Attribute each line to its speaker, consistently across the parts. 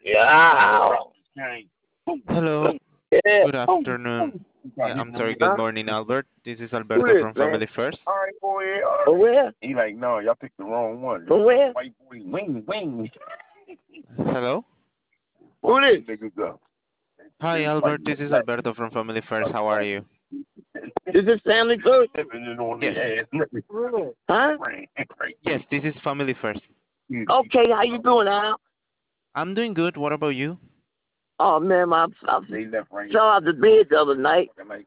Speaker 1: Yeah.
Speaker 2: Hello,
Speaker 1: Yeah.
Speaker 2: good afternoon. I'm sorry, good
Speaker 1: Huh?
Speaker 2: morning, Albert. This is
Speaker 1: Who
Speaker 2: Alberto
Speaker 1: this,
Speaker 2: from
Speaker 1: man?
Speaker 2: Family First.
Speaker 1: All right, boy. From where? He like, no, y'all picked the wrong one. From where? White boy, wing.
Speaker 2: Hello.
Speaker 1: Who this? Niggas up.
Speaker 2: Hi, Albert. This is Alberto from Family First. How are you?
Speaker 1: Is this family first?
Speaker 2: Yes.
Speaker 1: Huh?
Speaker 2: Yes, this is Family First.
Speaker 1: Okay, how you doing, Al?
Speaker 2: I'm doing good. What about you?
Speaker 1: Oh man, I fell out the bed the other night.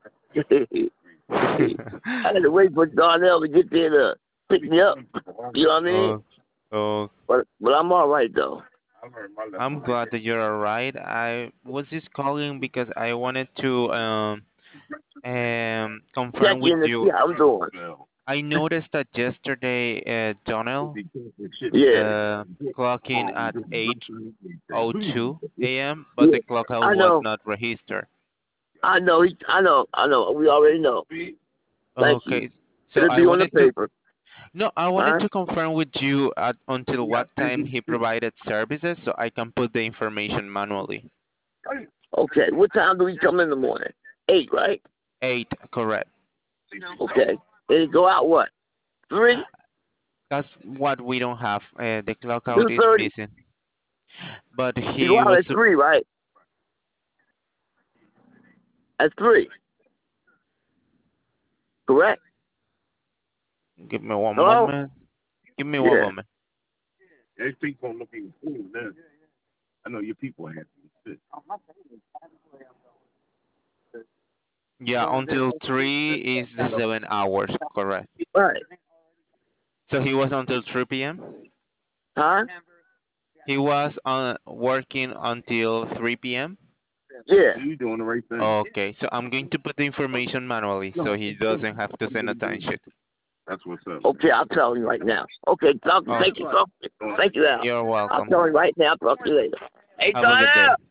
Speaker 1: I had to wait for Darnell to get there to pick me up. You know what I mean?
Speaker 2: Oh, oh,
Speaker 1: But I'm all right though.
Speaker 2: I'm glad that you're alright. I was just calling because I wanted to
Speaker 1: Check
Speaker 2: confirm with
Speaker 1: in to see
Speaker 2: you.
Speaker 1: how I'm doing.
Speaker 2: I noticed that yesterday, Donnell
Speaker 1: Yeah.
Speaker 2: uh, clocked in at 8:02 a.m., but
Speaker 1: Yeah.
Speaker 2: the clock out
Speaker 1: I
Speaker 2: was
Speaker 1: know.
Speaker 2: not registered.
Speaker 1: I know. I know. We already know. Thank you.
Speaker 2: Okay, so
Speaker 1: It'll be on the paper.
Speaker 2: I wanted
Speaker 1: Huh?
Speaker 2: to confirm with you until what time he provided services so I can put the information manually.
Speaker 1: Okay. What time do we come in the morning? 8, right?
Speaker 2: 8, correct.
Speaker 1: Okay. And it go out what? 3?
Speaker 2: That's what we don't have. The clock out is
Speaker 1: 2:30?
Speaker 2: missing. But
Speaker 1: You go
Speaker 2: he
Speaker 1: out
Speaker 2: was.
Speaker 1: at 3, right? At 3. Correct?
Speaker 2: Give me one
Speaker 1: Hello?
Speaker 2: moment. Give me one
Speaker 1: Yeah.
Speaker 2: moment.
Speaker 1: There's people looking cool now. I know your people have to.
Speaker 2: Yeah, until 3 is the 7 hours, correct.
Speaker 1: Right.
Speaker 2: So he was until 3 p.m.?
Speaker 1: Huh?
Speaker 2: He was working until 3 p.m.?
Speaker 1: Yeah. You doing the right thing.
Speaker 2: Okay, so I'm going to put the information manually so he doesn't have to send a timesheet.
Speaker 1: That's what's up. Okay, I'll tell him right now. Okay,
Speaker 2: Oh,
Speaker 1: thank you, Al.
Speaker 2: you're
Speaker 1: I'll
Speaker 2: welcome.
Speaker 1: tell him right now. Talk to you later. Hey,
Speaker 2: Have a good day.
Speaker 1: Donna!